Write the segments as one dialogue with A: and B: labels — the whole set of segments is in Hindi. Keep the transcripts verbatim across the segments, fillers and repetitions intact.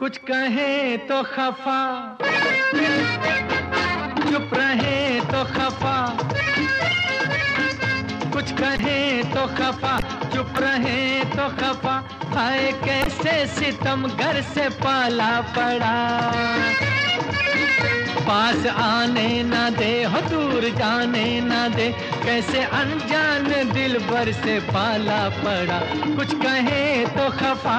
A: कुछ कहे तो खफा, चुप रहे तो खफा, कुछ कहे तो खफा, चुप रहे तो खफा। हाय कैसे सितम घर से पाला पड़ा, पास आने ना दे हो दूर जाने ना दे, कैसे अनजान दिल भर से पाला पड़ा। कुछ कहे तो खफा,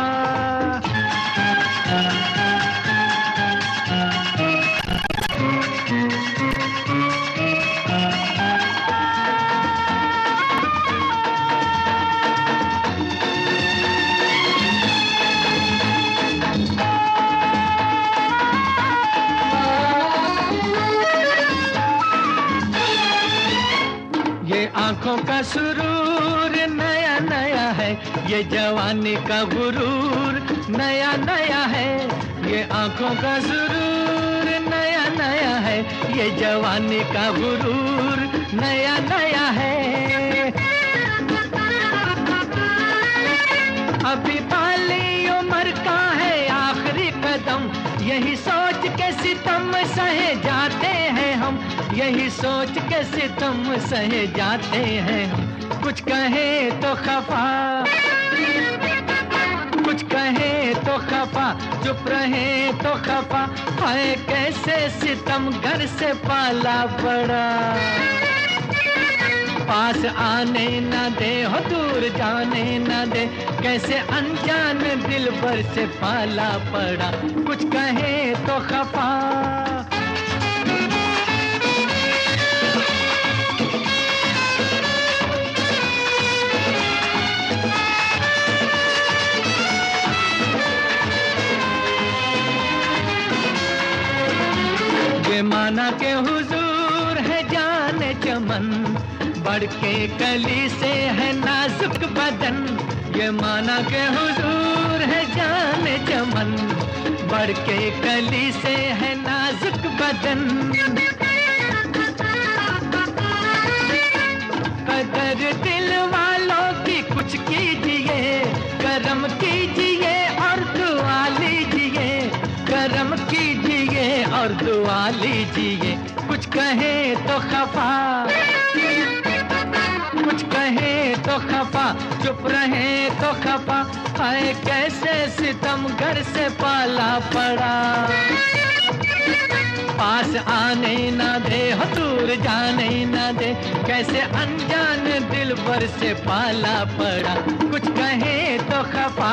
A: ये आंखों का सुरूर नया नया है, ये जवानी का गुरूर नया नया है। ये आंखों का सुरूर नया नया है, ये जवानी का गुरूर नया नया है। अभी बाली उम्र का है आखिरी कदम, यही सोच के सितम सहे जाते हैं हम, यही सोच के सितम सहे जाते हैं हम। कुछ कहे तो खफा, कुछ कहे तो खफा, चुप रहे तो खफा। हाय कैसे सितम घर से पाला पड़ा, पास आने ना दे हो दूर जाने ना दे, कैसे अनजान दिल भर से पाला पड़ा। कुछ कहे तो खफा, ये माना के हुजूर है जाने चमन, बढ़ के कली से है नाजुक बदन। ये माना के हुजूर है जाने चमन, बढ़ के कली से है नाजुक बदन। कदर दिल वालों की कुछ कीजिए, करम कीजिए और दुआ लीजिए, करम कीजिए और दुआ लीजिए। कुछ कहे तो खफा, कुछ कहे तो खफा, चुप रहे तो खफा। हाय कैसे सितम घर से पाला पड़ा, पास आने ना दे हो दूर जाने ना दे, कैसे अनजान दिल भर से पाला पड़ा। कुछ कहे तो खफा,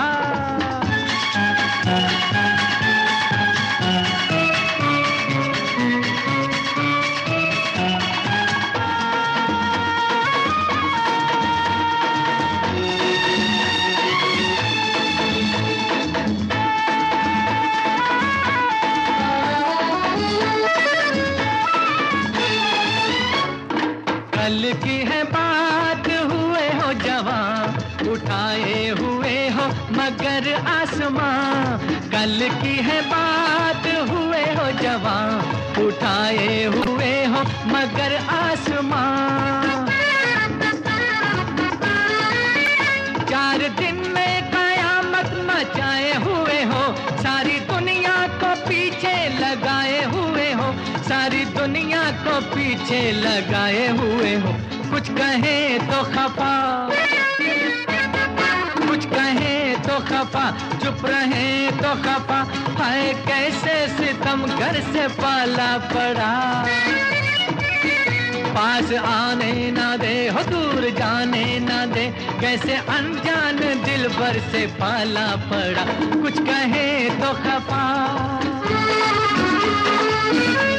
A: कल की है बात हुए हो जवां, उठाए हुए हो मगर आसमां। कल की है बात हुए हो जवां, उठाए हुए हो मगर आसमां। चार दिन में कयामत मचाए हुए हो, सारी दुनिया को पीछे लगाए हुए हो, सारी दुनिया को पीछे लगाए हुए हो। कुछ कहे तो खफा, कुछ कहे तो खफा, चुप रहे तो खफा। हाय कैसे सितम घर से पाला पड़ा, पास आने ना दे हो दूर जाने ना दे, कैसे अनजान दिल भर से पाला पड़ा। कुछ कहे तो खफा।